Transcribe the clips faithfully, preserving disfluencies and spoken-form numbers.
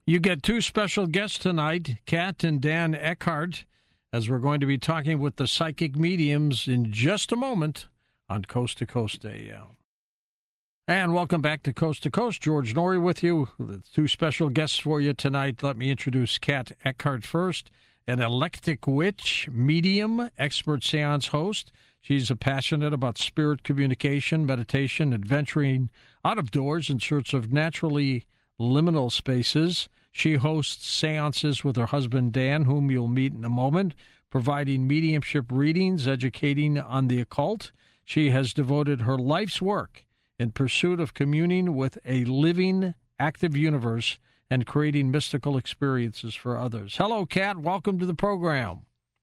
You get two special guests tonight, Kat and Dan Eckhart, as we're going to be talking with the psychic mediums in just a moment on Coast to Coast A M. And welcome back to Coast to Coast. George Noory with you. The two special guests for you tonight. Let me introduce Kat Eckhart first, an eclectic witch, medium, expert seance host. She's passionate about spirit communication, meditation, adventuring out of doors in search of naturally liminal spaces. She hosts seances with her husband, Dan, whom you'll meet in a moment, providing mediumship readings, educating on the occult. She has devoted her life's work in pursuit of communing with a living, active universe and creating mystical experiences for others. Hello, Kat. Welcome to the program.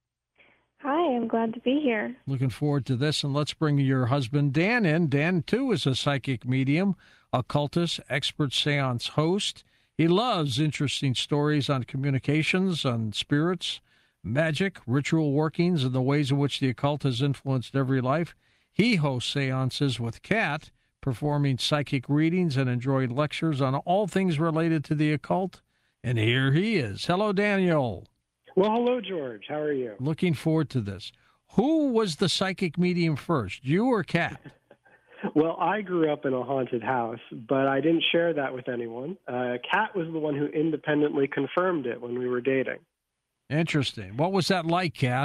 Hi, I'm glad to be here. Looking forward to this, and let's bring your husband, Dan, in. Dan, too, is a psychic medium, occultist, expert seance host. He loves interesting stories on communications, on spirits, magic, ritual workings, and the ways in which the occult has influenced every life. He hosts seances with Kat, performing psychic readings and enjoying lectures on all things related to the occult. And here he is. Hello, Daniel. Well, hello, George. How are you? Looking forward to this. Who was the psychic medium first, you or Kat? Well, I grew up in a haunted house, but I didn't share that with anyone. Uh, Kat was the one who independently confirmed it when we were dating. Interesting. What was that like, Kat?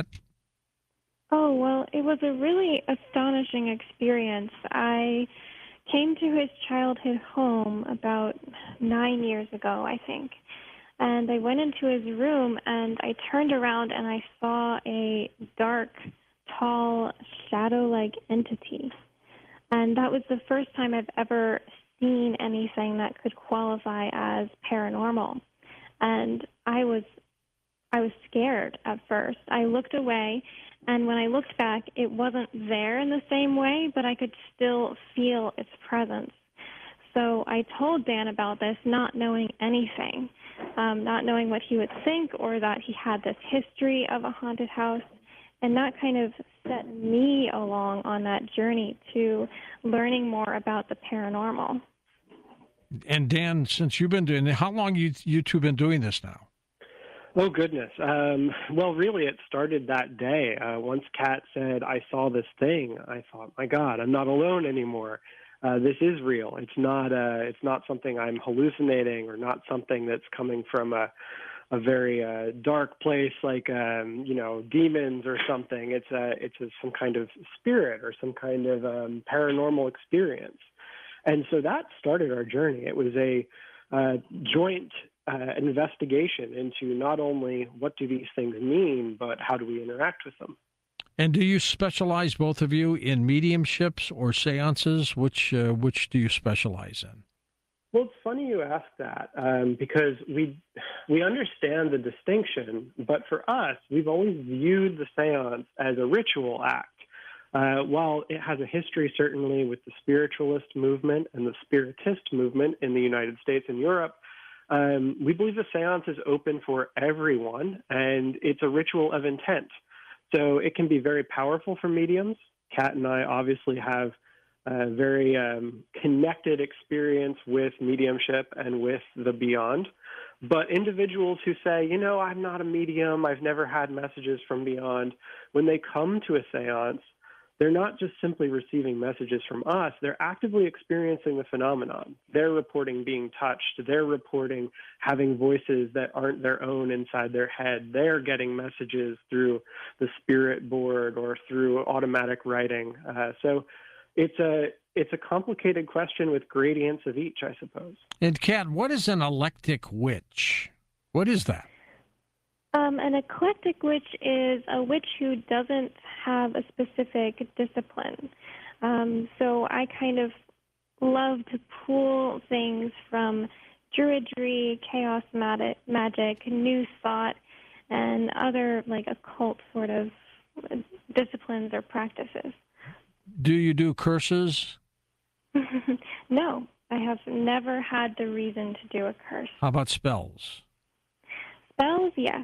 Oh, well, it was a really astonishing experience. I came to his childhood home about nine years ago, I think. And I went into his room, and I turned around, and I saw a dark, tall, shadow-like entity. And that was the first time I've ever seen anything that could qualify as paranormal. And I was, I was scared at first. I looked away, and when I looked back, it wasn't there in the same way, but I could still feel its presence. So I told Dan about this, not knowing anything. Um, not knowing what he would think or that he had this history of a haunted house. And that kind of set me along on that journey to learning more about the paranormal. And Dan, since you've been doing it, how long you you two been doing this now? Oh, goodness. Um, well, really, it started that day. Uh, once Kat said, I saw this thing, I thought, my God, I'm not alone anymore. Uh, this is real. It's not. Uh, it's not something I'm hallucinating, or not something that's coming from a, a very uh, dark place, like um, you know, demons or something. It's a. It's a, some kind of spirit or some kind of um, paranormal experience, and so that started our journey. It was a uh, joint uh, investigation into not only what do these things mean, but how do we interact with them. And do you specialize, both of you, in mediumships or seances? Which uh, which do you specialize in? Well, it's funny you ask that um, because we we understand the distinction, but for us, we've always viewed the seance as a ritual act. Uh, while it has a history, certainly, with the spiritualist movement and the spiritist movement in the United States and Europe, um, we believe the seance is open for everyone, and it's a ritual of intent. So it can be very powerful for mediums. Kat and I obviously have a very um, connected experience with mediumship and with the beyond. But individuals who say, you know, I'm not a medium, I've never had messages from beyond, when they come to a seance, they're not just simply receiving messages from us, they're actively experiencing the phenomenon. They're reporting being touched. They're reporting having voices that aren't their own inside their head. They're getting messages through the spirit board or through automatic writing. Uh, so it's a it's a complicated question with gradients of each, I suppose. And Kat, what is an eclectic witch? What is that? Um, an eclectic witch is a witch who doesn't have a specific discipline. Um, so I kind of love to pull things from druidry, chaos magic, magic, new thought, and other like occult sort of disciplines or practices. Do you do curses? No, I have never had the reason to do a curse. How about spells? Spells, yes.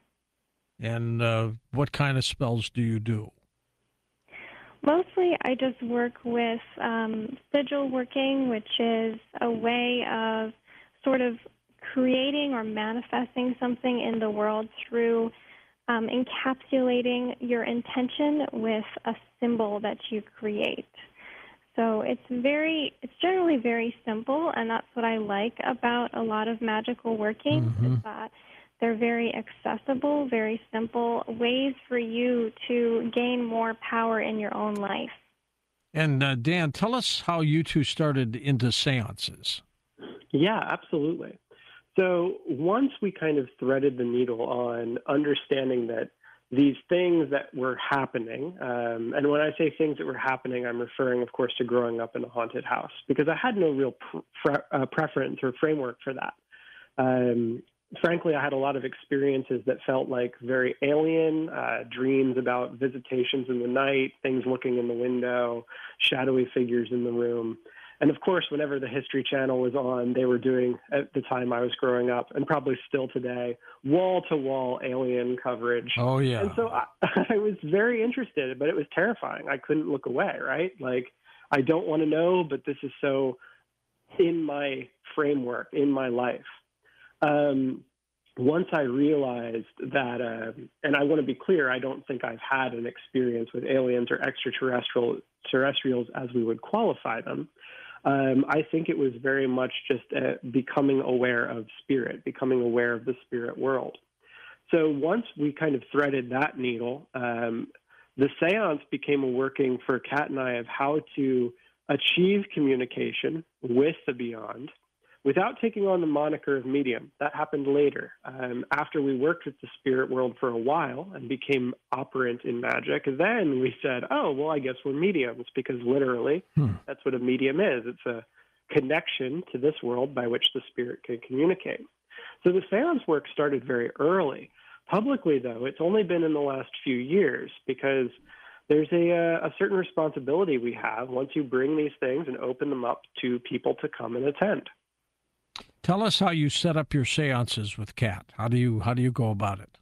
And uh, what kind of spells do you do? Mostly I just work with um, sigil working, which is a way of sort of creating or manifesting something in the world through um, encapsulating your intention with a symbol that you create. So it's very, it's generally very simple, and that's what I like about a lot of magical workings, Mm-hmm. is that they're very accessible, very simple ways for you to gain more power in your own life. And uh, Dan, tell us how you two started into seances. Yeah, absolutely. So once we kind of threaded the needle on understanding that these things that were happening, um, and when I say things that were happening, I'm referring, of course, to growing up in a haunted house, because I had no real pre- uh, preference or framework for that. Um, frankly, I had a lot of experiences that felt like very alien, uh, dreams about visitations in the night, things looking in the window, shadowy figures in the room. And of course, whenever the History Channel was on, they were doing, at the time I was growing up, and probably still today, wall-to-wall alien coverage. Oh, yeah. And so I, I was very interested, but it was terrifying. I couldn't look away, right? Like, I don't want to know, but this is so in my framework, in my life. Um, once I realized that, uh, and I want to be clear, I don't think I've had an experience with aliens or extraterrestrial terrestrials as we would qualify them. Um, I think it was very much just uh, becoming aware of spirit, becoming aware of the spirit world. So once we kind of threaded that needle, um, the seance became a working for Kat and I of how to achieve communication with the beyond without taking on the moniker of medium. That happened later. Um, after we worked with the spirit world for a while and became operant in magic, then we said, oh, well, I guess we're mediums, because literally Hmm. that's what a medium is. It's a connection to this world by which the spirit can communicate. So the seance work started very early. Publicly, though, it's only been in the last few years, because there's a, a certain responsibility we have once you bring these things and open them up to people to come and attend. Tell us how you set up your seances with Kat. How do you how do you go about it?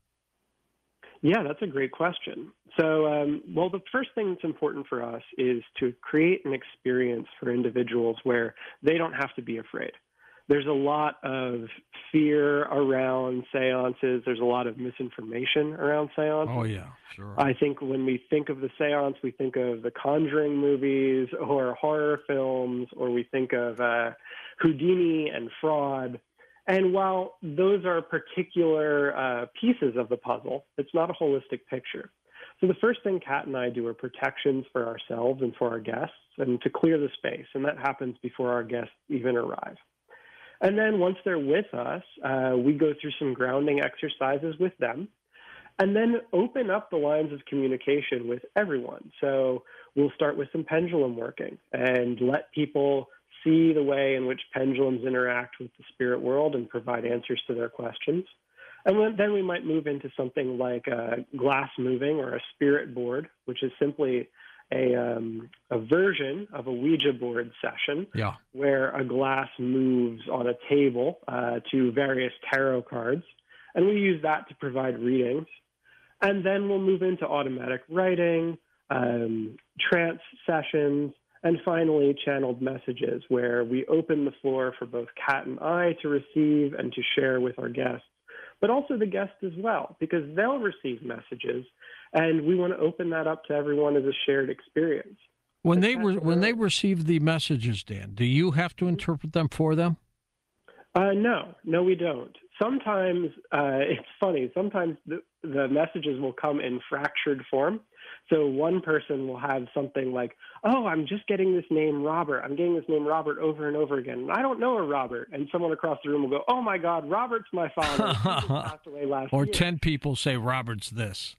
Yeah, that's a great question. So, um, well, the first thing that's important for us is to create an experience for individuals where they don't have to be afraid. There's a lot of fear around seances. There's a lot of misinformation around seances. Oh, yeah, sure. I think when we think of the seance, we think of the Conjuring movies or horror films, or we think of uh, Houdini and fraud. And while those are particular uh, pieces of the puzzle, it's not a holistic picture. So the first thing Kat and I do are protections for ourselves and for our guests, and to clear the space. And that happens before our guests even arrive. And then once they're with us, uh, we go through some grounding exercises with them, and then open up the lines of communication with everyone. So we'll start with some pendulum working and let people see the way in which pendulums interact with the spirit world and provide answers to their questions. And then we might move into something like a glass moving or a spirit board, which is simply a, um, a version of a Ouija board session, Yeah. where a glass moves on a table uh, to various tarot cards. And we use that to provide readings. And then we'll move into automatic writing, um, trance sessions, and finally channeled messages, where we open the floor for both Kat and I to receive and to share with our guests, but also the guests as well, because they'll receive messages, and we want to open that up to everyone as a shared experience. When But they Kat, were what when are- they receive the messages, Dan, do you have to interpret them for them? Uh, no, no, we don't. Sometimes uh, it's funny. Sometimes the, the messages will come in fractured form. So one person will have something like, oh, I'm just getting this name Robert. I'm getting this name Robert over and over again. And I don't know a Robert. And someone across the room will go, oh, my God, Robert's my father. He just passed away last Or year. ten people say Robert's this.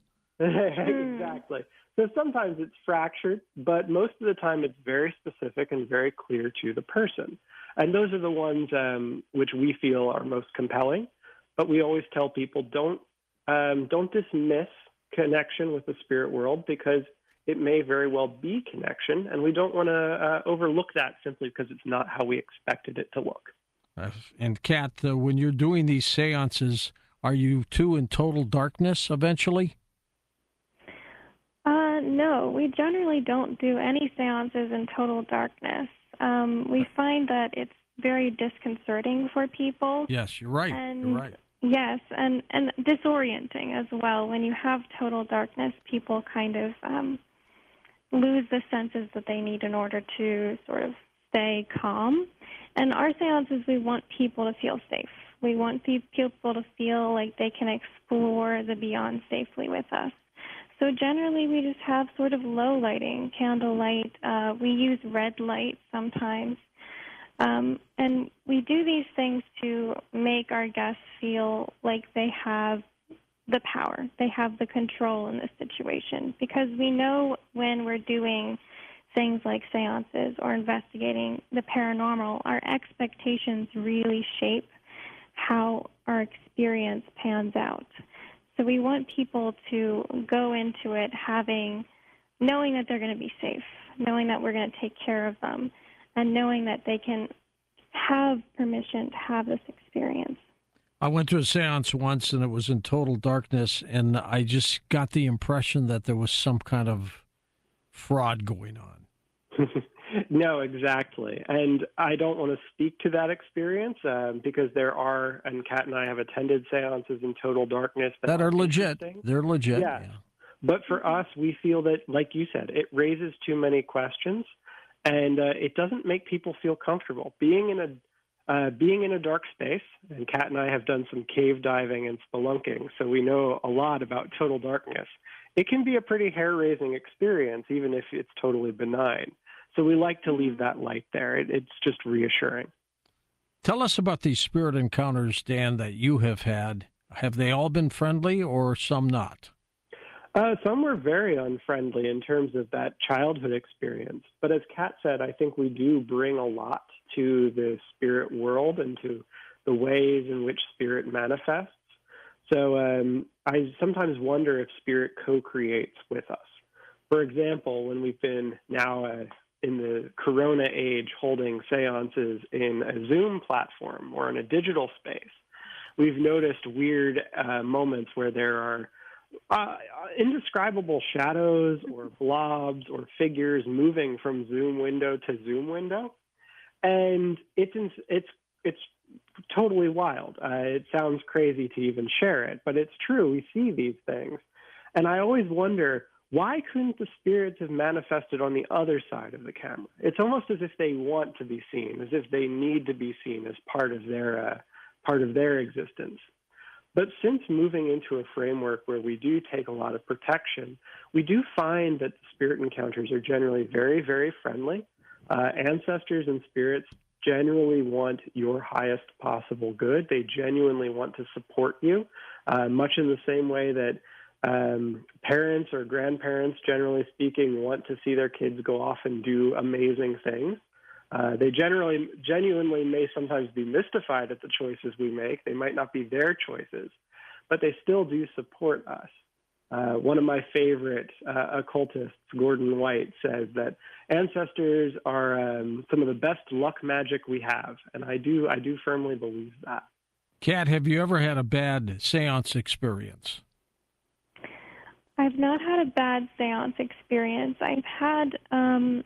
Exactly. So sometimes it's fractured, but most of the time it's very specific and very clear to the person. And those are the ones um, which we feel are most compelling. But we always tell people, don't um, don't dismiss connection with the spirit world, because it may very well be connection, and we don't want to uh, overlook that simply because it's not how we expected it to look. Uh, and Kat, uh, when you're doing these seances, are you two in total darkness eventually? Uh, no, we generally don't do any seances in total darkness. Um, we find that it's very disconcerting for people. Yes, you're right. And you're right. yes, and, and disorienting as well. When you have total darkness, people kind of um, lose the senses that they need in order to sort of stay calm. And our seances, we want people to feel safe. We want pe- people to feel like they can explore the beyond safely with us. So generally, we just have sort of low lighting, candlelight. Uh, we use red light sometimes. Um, and we do these things to make our guests feel like they have the power, they have the control in this situation. Because we know when we're doing things like seances or investigating the paranormal, our expectations really shape how our experience pans out. So we want people to go into it having, knowing that they're going to be safe, knowing that we're going to take care of them, and knowing that they can have permission to have this experience. I went to a seance once, and it was in total darkness, and I just got the impression that there was some kind of fraud going on. No, exactly. And I don't want to speak to that experience uh, because there are, and Kat and I have attended seances in total darkness that, That are legit. interesting. They're legit. Yeah. Yeah. But for us, we feel that, like you said, it raises too many questions, and uh, it doesn't make people feel comfortable. Being in a uh, being in a dark space, and Kat and I have done some cave diving and spelunking, so we know a lot about total darkness. It can be a pretty hair-raising experience, even if it's totally benign. So we like to leave that light there. It, it's just reassuring. Tell us about these spirit encounters, Dan, that you have had. Have they all been friendly or some not? Uh, some were very unfriendly in terms of that childhood experience. But as Kat said, I think we do bring a lot to the spirit world and to the ways in which spirit manifests. So um, I sometimes wonder if spirit co-creates with us. For example, when we've been now uh, in the corona age holding seances in a Zoom platform or in a digital space, we've noticed weird uh, moments where there are uh, indescribable shadows or blobs or figures moving from Zoom window to Zoom window. And it's, it's, it's totally wild. Uh, it sounds crazy to even share it, but it's true. We see these things. And I always wonder, why couldn't the spirits have manifested on the other side of the camera? It's almost as if they want to be seen, as if they need to be seen as part of their uh, part of their existence. But since moving into a framework where we do take a lot of protection, we do find that the spirit encounters are generally very, very friendly. Uh, ancestors and spirits genuinely want your highest possible good. They genuinely want to support you, uh, much in the same way that Um, parents or grandparents, generally speaking, want to see their kids go off and do amazing things. Uh, they generally, genuinely may sometimes be mystified at the choices we make. They might not be their choices, but they still do support us. Uh, one of my favorite uh, occultists, Gordon White, says that ancestors are um, some of the best luck magic we have, and I do, I do firmly believe that. Kat, have you ever had a bad seance experience? I've not had a bad seance experience. I've had, um,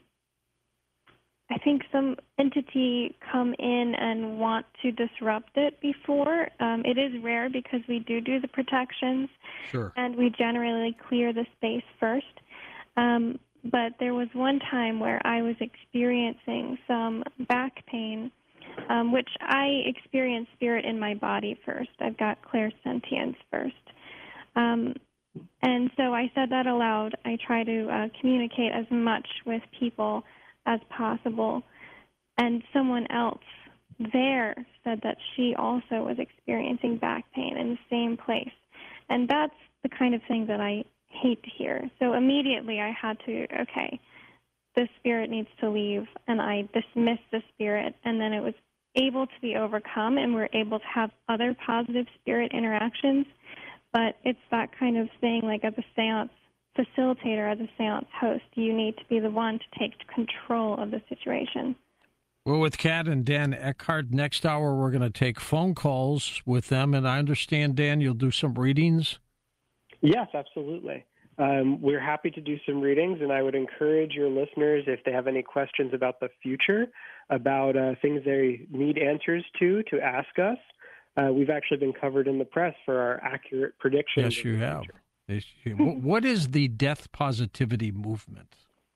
I think, some entity come in and want to disrupt it before. Um, it is rare because we do do the protections. Sure. And we generally clear the space first. Um, but there was one time where I was experiencing some back pain, um, which I experienced spirit in my body first. I've got clairsentience first. Um, And so I said that aloud. I try to uh, communicate as much with people as possible. And someone else there said that she also was experiencing back pain in the same place. And that's the kind of thing that I hate to hear. So immediately I had to, okay, the spirit needs to leave. And I dismissed the spirit. And then it was able to be overcome, and we're able to have other positive spirit interactions. But it's that kind of thing, like as a seance facilitator, as a seance host, you need to be the one to take control of the situation. We're with Kat and Dan Eckhart. Next hour, we're going to take phone calls with them. And I understand, Dan, you'll do some readings? Yes, absolutely. Um, we're happy to do some readings, and I would encourage your listeners, if they have any questions about the future, about uh, things they need answers to, to ask us. Uh, we've actually been covered in the press for our accurate predictions. Yes, you have. Yes, you- what is the death positivity movement?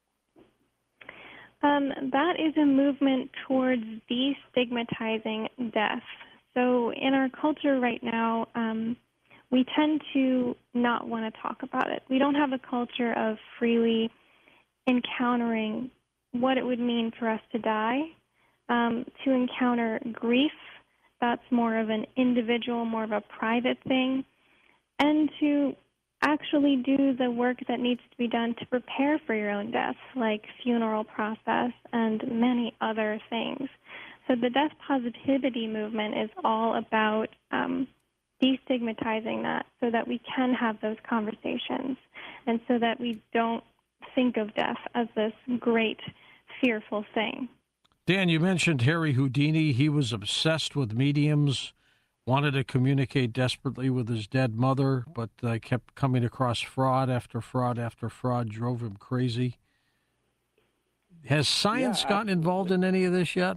Um, that is a movement towards destigmatizing death. So in our culture right now, um, we tend to not want to talk about it. We don't have a culture of freely encountering what it would mean for us to die. Um, to encounter grief, that's more of an individual, more of a private thing. And to actually do the work that needs to be done to prepare for your own death, like funeral process and many other things. So the death positivity movement is all about um, destigmatizing that so that we can have those conversations and so that we don't think of death as this great, fearful thing. Dan, you mentioned Harry Houdini. He was obsessed with mediums, wanted to communicate desperately with his dead mother, but uh, kept coming across fraud after fraud after fraud, drove him crazy. Has science Yeah, gotten involved in any of this yet?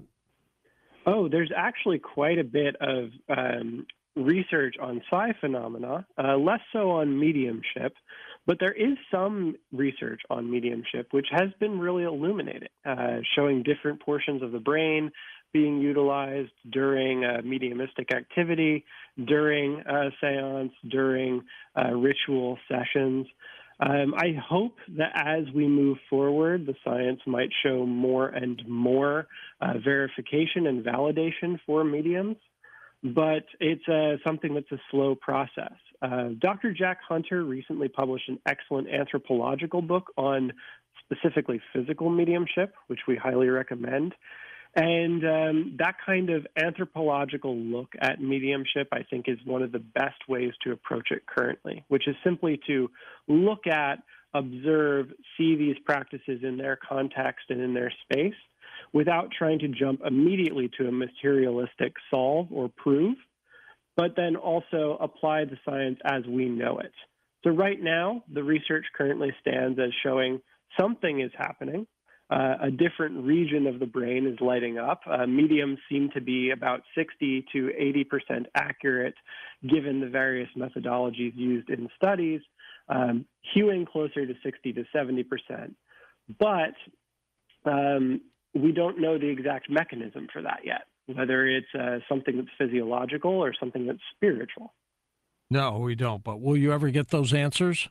Oh, there's actually quite a bit of um, research on psi phenomena, uh, less so on mediumship, but there is some research on mediumship, which has been really illuminating, uh, showing different portions of the brain being utilized during uh, mediumistic activity, during uh, seance, during uh, ritual sessions. Um, I hope that as we move forward, the science might show more and more uh, verification and validation for mediums, but it's uh, something that's a slow process. Uh, Doctor Jack Hunter recently published an excellent anthropological book on specifically physical mediumship, which we highly recommend. And um, that kind of anthropological look at mediumship, I think, is one of the best ways to approach it currently, which is simply to look at, observe, see these practices in their context and in their space without trying to jump immediately to a materialistic solve or prove, but then also apply the science as we know it. So right now, the research currently stands as showing something is happening. Uh, a different region of the brain is lighting up. Uh, mediums seem to be about sixty to eighty percent accurate given the various methodologies used in studies, um, hewing closer to sixty to seventy percent. But um, we don't know the exact mechanism for that yet, whether it's uh, something that's physiological or something that's spiritual. No, we don't. But will you ever get those answers?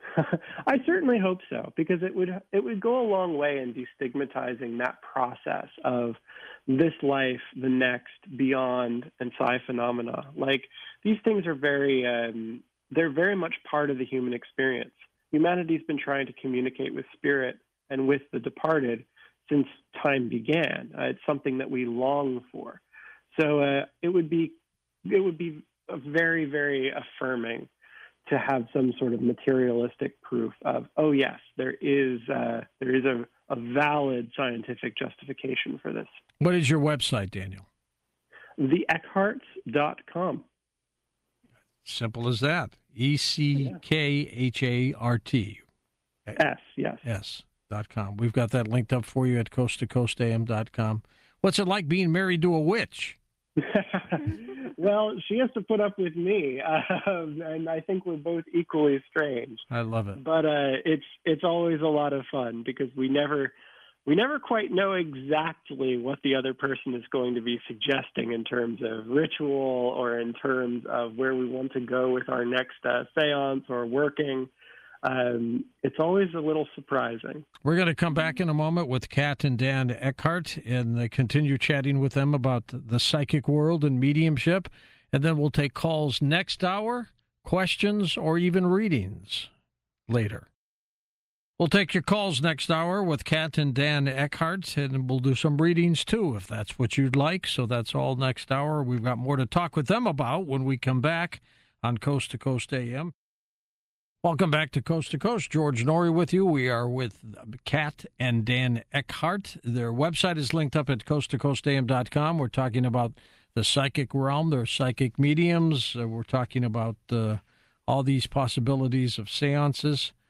I certainly hope so, because it would it would go a long way in destigmatizing that process of this life, the next, beyond, and psi phenomena. Like, these things are very um, they're very much part of the human experience. Humanity's been trying to communicate with spirit and with the departed since time began. Uh, it's something that we long for. So uh, it would be it would be a very, very affirming to have some sort of materialistic proof of, oh yes, there is uh, there is a, a valid scientific justification for this. What is your website, Daniel? the eckharts dot com. Simple as that. E C K H A R T. S, yes. S dot com. We've got that linked up for you at coast to coast a m dot com. What's it like being married to a witch? Well, she has to put up with me, um, and I think we're both equally strange. I love it. But uh, it's it's always a lot of fun because we never we never quite know exactly what the other person is going to be suggesting in terms of ritual or in terms of where we want to go with our next uh, seance or working. Um, it's always a little surprising. We're going to come back in a moment with Kat and Dan Eckhart and uh, continue chatting with them about the psychic world and mediumship. And then we'll take calls next hour, questions, or even readings later. We'll take your calls next hour with Kat and Dan Eckhart, and we'll do some readings too, if that's what you'd like. So that's all next hour. We've got more to talk with them about when we come back on Coast to Coast A M. Welcome back to Coast to Coast. George Norrie with you. We are with Kat and Dan Eckhart. Their website is linked up at coast to coast a m dot com. We're talking about the psychic realm, their psychic mediums. Uh, we're talking about uh, all these possibilities of seances.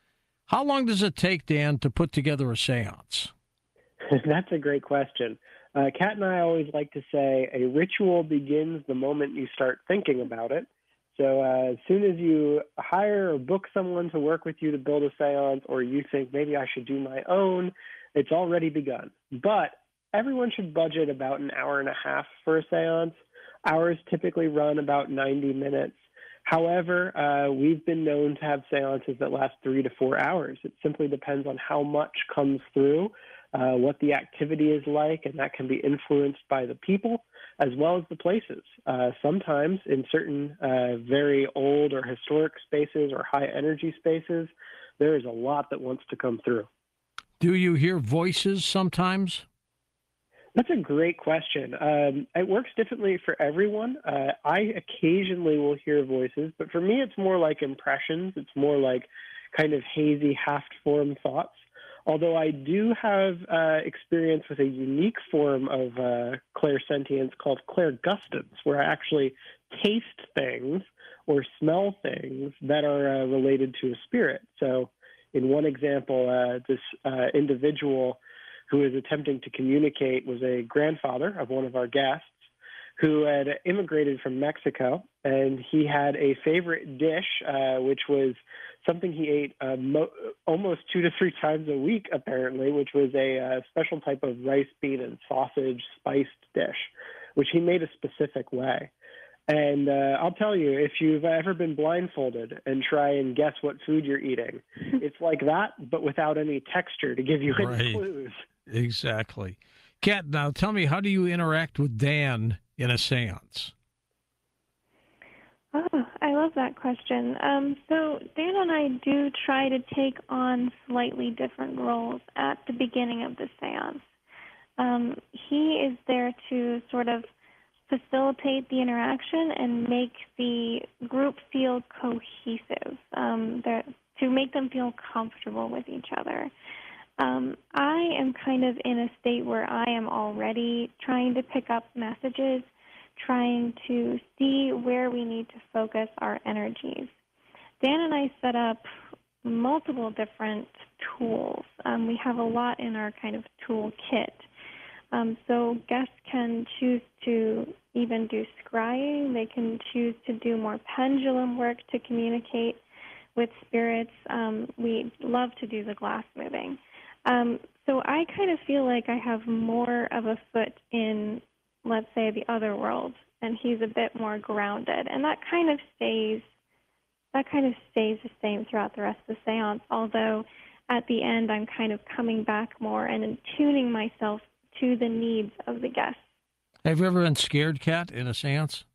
How long does it take, Dan, to put together a seance? That's a great question. Uh, Kat and I always like to say a ritual begins the moment you start thinking about it. So uh, as soon as you hire or book someone to work with you to build a seance, or you think maybe I should do my own, it's already begun. But everyone should budget about an hour and a half for a seance. Ours typically run about ninety minutes. However, uh, we've been known to have seances that last three to four hours. It simply depends on how much comes through, uh, what the activity is like, and that can be influenced by the people as well as the places. Uh, sometimes in certain uh, very old or historic spaces or high energy spaces, there is a lot that wants to come through. Do you hear voices sometimes? That's a great question. Um, it works differently for everyone. Uh, I occasionally will hear voices, but for me, it's more like impressions. It's more like kind of hazy, half-formed thoughts. Although I do have uh, experience with a unique form of uh, clairsentience called clairgustance, where I actually taste things or smell things that are uh, related to a spirit. So in one example, uh, this uh, individual who was attempting to communicate was a grandfather of one of our guests who had immigrated from Mexico, and he had a favorite dish, uh, which was something he ate uh, mo- almost two to three times a week, apparently, which was a uh, special type of rice, bean, and sausage spiced dish, which he made a specific way. And uh, I'll tell you, if you've ever been blindfolded and try and guess what food you're eating, it's like that, but without any texture to give you any Right. clues. Exactly. Kat, now tell me, how do you interact with Dan in a seance? Oh, I love that question. Um, so Dan and I do try to take on slightly different roles at the beginning of the seance. Um, he is there to sort of facilitate the interaction and make the group feel cohesive, um, to make them feel comfortable with each other. Um, I am kind of in a state where I am already trying to pick up messages, trying to see where we need to focus our energies. Dan and I set up multiple different tools. Um, we have a lot in our kind of tool kit. Um, so guests can choose to even do scrying. They can choose to do more pendulum work to communicate with spirits. Um, we love to do the glass moving. Um, so I kind of feel like I have more of a foot in, let's say, the other world, and he's a bit more grounded. And that kind of stays, that kind of stays the same throughout the rest of the seance, although at the end I'm kind of coming back more and tuning myself to the needs of the guests. Have you ever been scared, Kat, in a seance?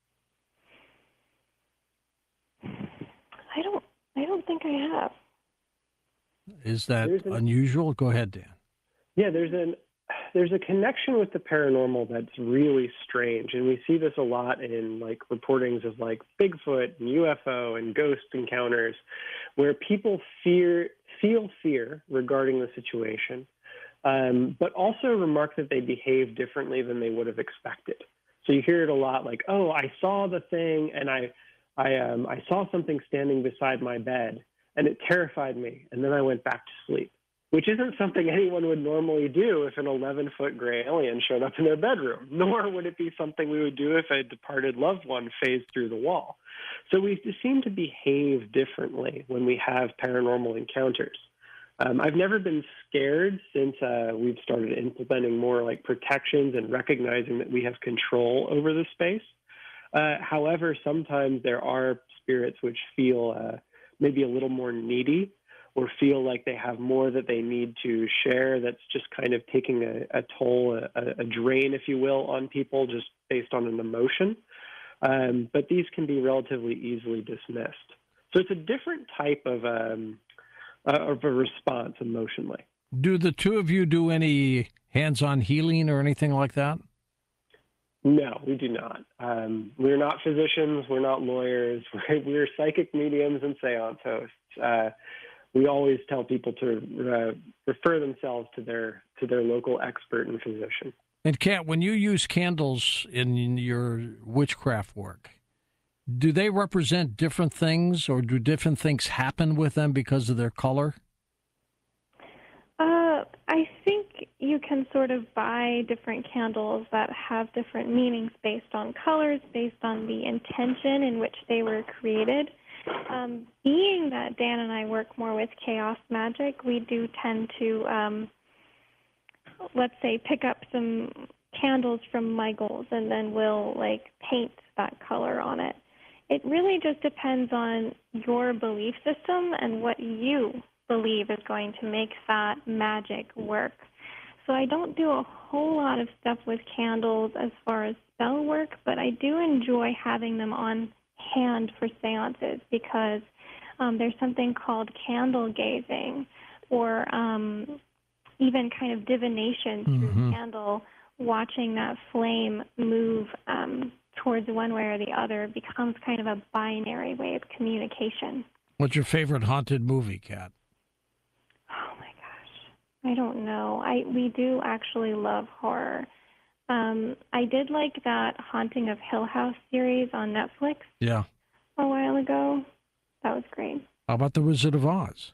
I don't, I don't think I have. Is that There's an- unusual? Go ahead, Dan. Yeah, there's an there's a connection with the paranormal that's really strange, and we see this a lot in like reportings of like Bigfoot and U F O and ghost encounters, where people fear feel fear regarding the situation, um, but also remark that they behave differently than they would have expected. So you hear it a lot, like, "Oh, I saw the thing, and I I um, I saw something standing beside my bed, and it terrified me, and then I went back to sleep," which isn't something anyone would normally do if an eleven-foot gray alien showed up in their bedroom, nor would it be something we would do if a departed loved one phased through the wall. So we seem to behave differently when we have paranormal encounters. Um, I've never been scared since uh, we've started implementing more like protections and recognizing that we have control over the space. Uh, however, sometimes there are spirits which feel uh, maybe a little more needy, or feel like they have more that they need to share that's just kind of taking a, a toll, a, a drain, if you will, on people just based on an emotion. Um, but these can be relatively easily dismissed. So it's a different type of, um, uh, of a response emotionally. Do the two of you do any hands-on healing or anything like that? No, we do not. Um, we're not physicians. We're not lawyers. We're, we're psychic mediums and seance hosts. Uh, we always tell people to uh, refer themselves to their to their local expert and physician. And Kat, when you use candles in your witchcraft work, do they represent different things, or do different things happen with them because of their color? you can sort of buy different candles that have different meanings based on colors, based on the intention in which they were created. Um, being that Dan and I work more with chaos magic, we do tend to, um, let's say, pick up some candles from Michaels and then we'll like paint that color on it. It really just depends on your belief system and what you believe is going to make that magic work. So I don't do a whole lot of stuff with candles as far as spell work, but I do enjoy having them on hand for seances because um, there's something called candle gazing or um, even kind of divination through Mm-hmm. candle, watching that flame move um, towards one way or the other becomes kind of a binary way of communication. What's your favorite haunted movie, Kat? Oh my gosh, I don't know. I we do actually love horror. Um, I did like that Haunting of Hill House series on Netflix Yeah. a while ago. That was great. How about The Wizard of Oz?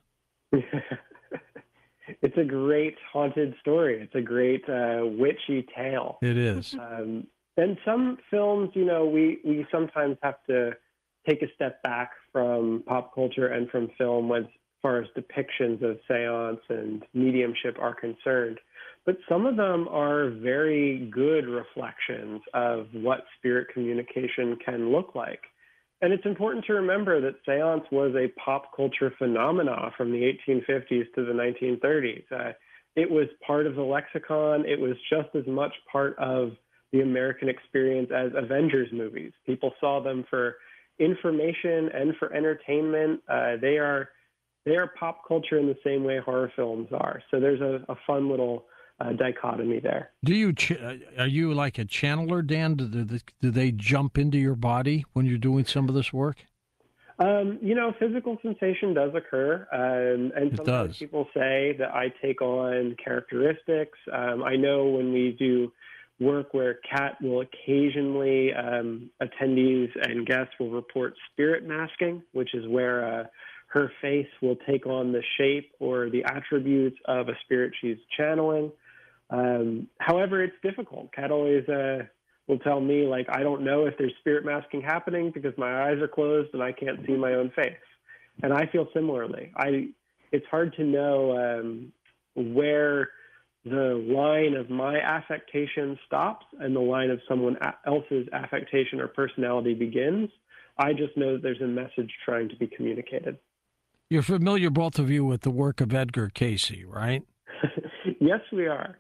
It's a great haunted story. It's a great uh, witchy tale. It is. Um, and some films, you know, we, we sometimes have to take a step back from pop culture and from film as far as depictions of seance and mediumship are concerned. But some of them are very good reflections of what spirit communication can look like. And it's important to remember that seance was a pop culture phenomena from the eighteen fifties to the nineteen thirties. Uh, it was part of the lexicon. It was just as much part of the American experience as Avengers movies. People saw them for information and for entertainment. Uh, they are they are pop culture in the same way horror films are. So there's a, a fun little uh, dichotomy there. Do you ch- are you like a channeler, Dan? Do they, do they jump into your body when you're doing some of this work? Um, you know, physical sensation does occur, um, and It sometimes does. people say that I take on characteristics. Um, I know when we do work where Kat will occasionally, um, attendees and guests will report spirit masking, which is where uh, her face will take on the shape or the attributes of a spirit she's channeling. Um, however, it's difficult. Kat always uh, will tell me, like, I don't know if there's spirit masking happening because my eyes are closed and I can't see my own face. And I feel similarly. I, it's hard to know um, where the line of my affectation stops and the line of someone else's affectation or personality begins. I just know that there's a message trying to be communicated. You're familiar, both of you, with the work of Edgar Cayce, right? Yes, we are.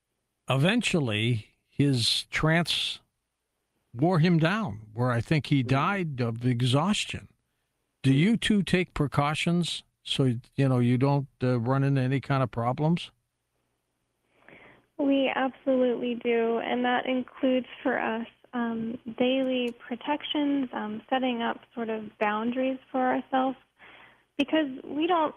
Eventually, his trance wore him down, where I think he died of exhaustion. Do you two take precautions so, you know, you don't uh, run into any kind of problems? We absolutely do, and that includes for us um, daily protections, um, setting up sort of boundaries for ourselves, because we don't,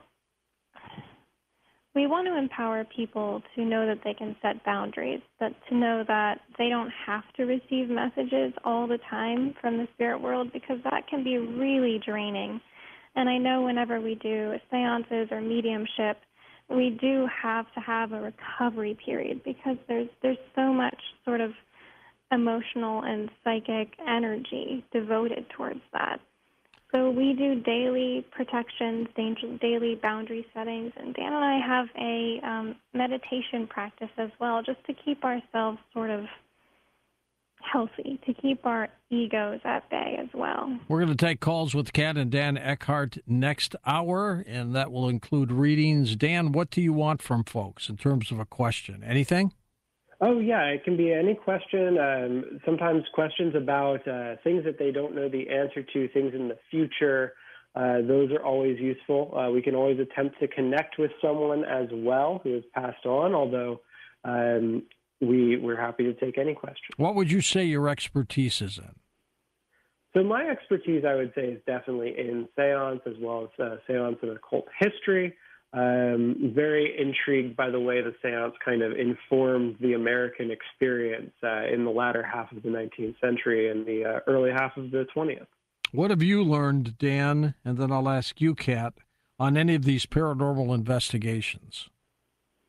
we want to empower people to know that they can set boundaries, that to know that they don't have to receive messages all the time from the spirit world, because that can be really draining. And I know whenever we do seances or mediumship, we do have to have a recovery period because there's there's so much sort of emotional and psychic energy devoted towards that. So we do daily protections, daily boundary settings, and Dan and I have a um, meditation practice as well, just to keep ourselves sort of healthy, to keep our egos at bay as well. We're going to take calls with Kat and Dan Eckhart next hour, and that will include readings. Dan, what do you want from folks in terms of a question? Anything? Oh, yeah, it can be any question. Um, sometimes questions about uh, things that they don't know the answer to, things in the future. Uh, those are always useful. Uh, we can always attempt to connect with someone as well who has passed on, although um, we, we're happy to take any question. What would you say your expertise is in? So my expertise, I would say, is definitely in seance as well as uh, seance and occult history. Um, very intrigued by the way the seance kind of informed the American experience uh, in the latter half of the nineteenth century and the uh, early half of the twentieth. What have you learned, Dan, and then I'll ask you, Kat, on any of these paranormal investigations?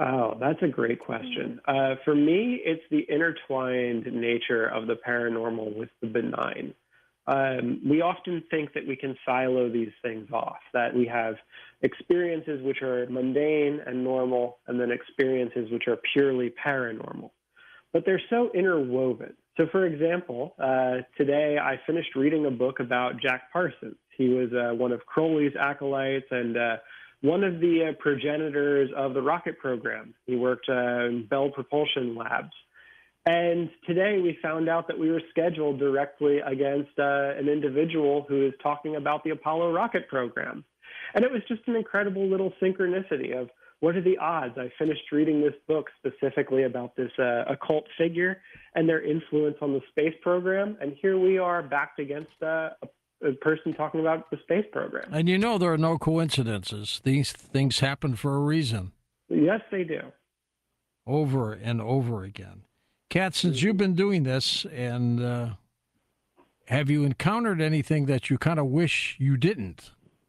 Oh, that's a great question. Uh, for me, it's the intertwined nature of the paranormal with the benign. Um, we often think that we can silo these things off, that we have experiences which are mundane and normal, and then experiences which are purely paranormal. But they're so interwoven. So, for example, uh, today I finished reading a book about Jack Parsons. He was uh, one of Crowley's acolytes and uh, one of the uh, progenitors of the rocket program. He worked uh, in Bell Propulsion Labs. And today we found out that we were scheduled directly against uh, an individual who is talking about the Apollo rocket program. And it was just an incredible little synchronicity of what are the odds. I finished reading this book specifically about this uh, occult figure and their influence on the space program. And here we are backed against uh, a, a person talking about the space program. And you know there are no coincidences. These things happen for a reason. Yes, they do. Over and over again. Kat, since you've been doing this, and uh, have you encountered anything that you kind of wish you didn't?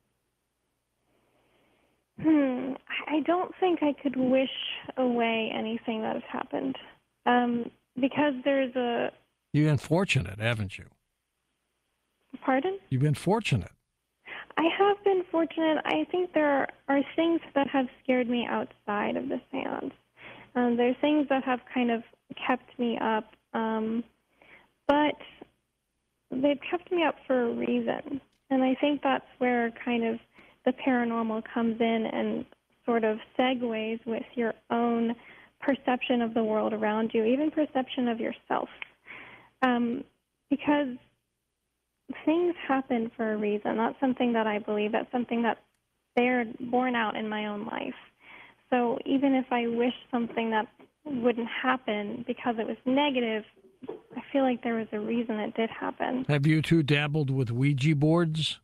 Hmm. I don't think I could wish away anything that has happened, um, because there's a. You've been fortunate, haven't you? Pardon? You've been fortunate. I have been fortunate. I think there are, are things that have scared me outside of the seance. Um, there are things that have kind of kept me up, um, but they've kept me up for a reason. And I think that's where kind of the paranormal comes in and sort of segues with your own perception of the world around you, even perception of yourself. Um, because things happen for a reason. That's something that I believe. That's something that's they're borne out in my own life. So even if I wish something that wouldn't happen because it was negative, I feel like there was a reason it did happen. Have you two dabbled with Ouija boards?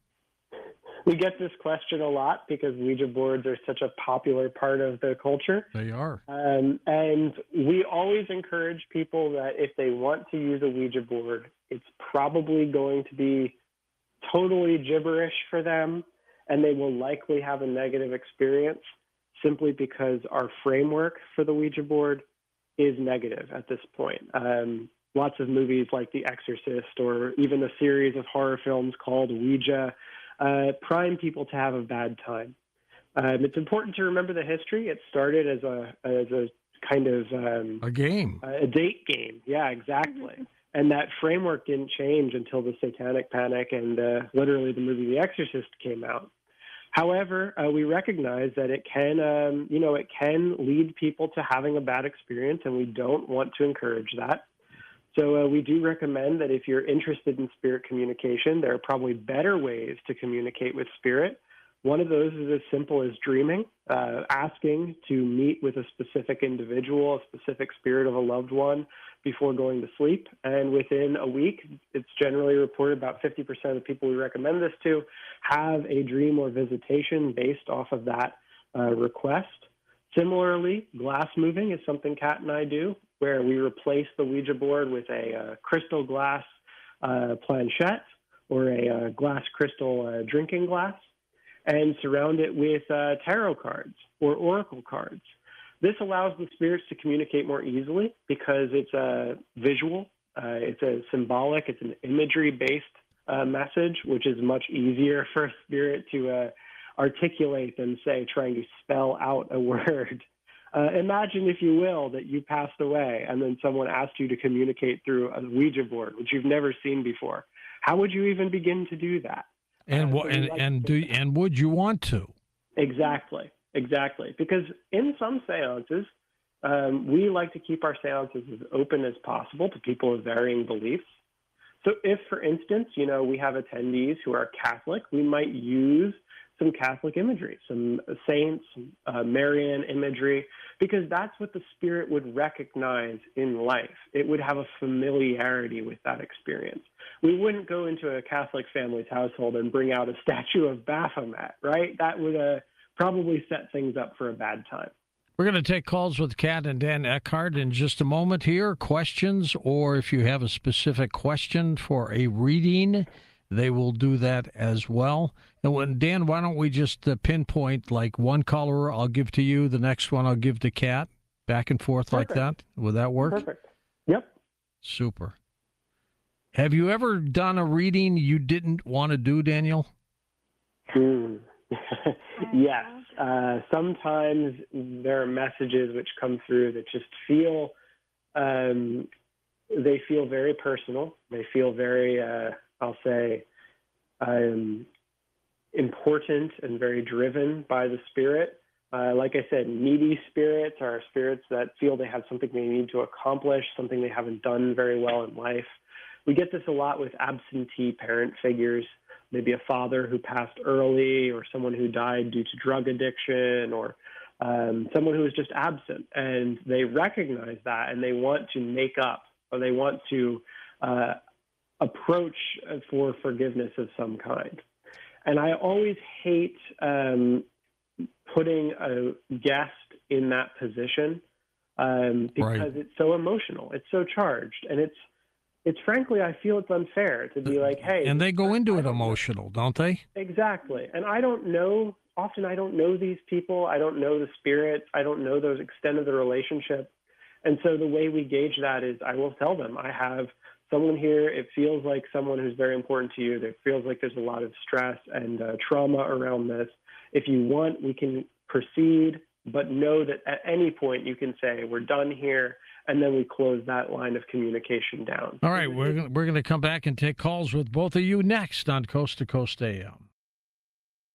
We get this question a lot because Ouija boards are such a popular part of the culture. They are. Um, and we always encourage people that if they want to use a Ouija board, it's probably going to be totally gibberish for them, and they will likely have a negative experience simply because our framework for the Ouija board is negative at this point. Um, lots of movies like The Exorcist or even a series of horror films called Ouija uh, prime people to have a bad time. Um, it's important to remember the history. It started as a as a kind of um, a game, a date game. Yeah, exactly. Mm-hmm. And that framework didn't change until the Satanic Panic and uh, literally the movie The Exorcist came out. However, uh, we recognize that it can, um, you know, it can lead people to having a bad experience, and we don't want to encourage that. So uh, we do recommend that if you're interested in spirit communication, there are probably better ways to communicate with spirit. One of those is as simple as dreaming, uh, asking to meet with a specific individual, a specific spirit of a loved one before going to sleep. And within a week, it's generally reported about fifty percent of the people we recommend this to have a dream or visitation based off of that uh, request. Similarly, glass moving is something Kat and I do, where we replace the Ouija board with a uh, crystal glass uh, planchette or a uh, glass crystal uh, drinking glass, and surround it with uh, tarot cards or oracle cards. This allows the spirits to communicate more easily because it's a visual, uh, it's a symbolic, it's an imagery-based uh, message, which is much easier for a spirit to uh, articulate than, say, trying to spell out a word. Uh, imagine, if you will, that you passed away and then someone asked you to communicate through a Ouija board, which you've never seen before. How would you even begin to do that? And uh, so and like and do and would you want to? Exactly, exactly. Because in some seances, um, we like to keep our seances as open as possible to people of varying beliefs. So if, for instance, you know, we have attendees who are Catholic, we might use some Catholic imagery, some saints, uh, Marian imagery, because that's what the spirit would recognize in life. It would have a familiarity with that experience. We wouldn't go into a Catholic family's household and bring out a statue of Baphomet, right? That would uh, probably set things up for a bad time. We're going to take calls with Kat and Dan Eckhart in just a moment here. Questions, or if you have a specific question for a reading, they will do that as well. And when, Dan, why don't we just uh, pinpoint like one caller I'll give to you, the next one I'll give to Kat, back and forth Perfect. like that? Would that work? Perfect. Yep. Super. Have you ever done a reading you didn't want to do, Daniel? Hmm. Yes. Uh, sometimes there are messages which come through that just feel, um, they feel very personal. They feel very, uh, I'll say, um, important and very driven by the spirit. Uh, like I said, needy spirits are spirits that feel they have something they need to accomplish, something they haven't done very well in life. We get this a lot with absentee parent figures, maybe a father who passed early or someone who died due to drug addiction or um, someone who was just absent. And they recognize that and they want to make up or they want to uh, approach for forgiveness of some kind. And I always hate um, putting a guest in that position um, because Right. it's so emotional. It's so charged. And it's, it's frankly, I feel it's unfair to be like, hey. And they go into I it don't know. emotional, don't they? Exactly. And I don't know, often I don't know these people. I don't know the spirits. I don't know those extent of the relationship. And so the way we gauge that is I will tell them, I have someone here. It feels like someone who's very important to you. It feels like there's a lot of stress and uh, trauma around this. If you want, we can proceed, but know that at any point you can say, we're done here. And then we close that line of communication down. All right, we're, we're going to come back and take calls with both of you next on Coast to Coast A M.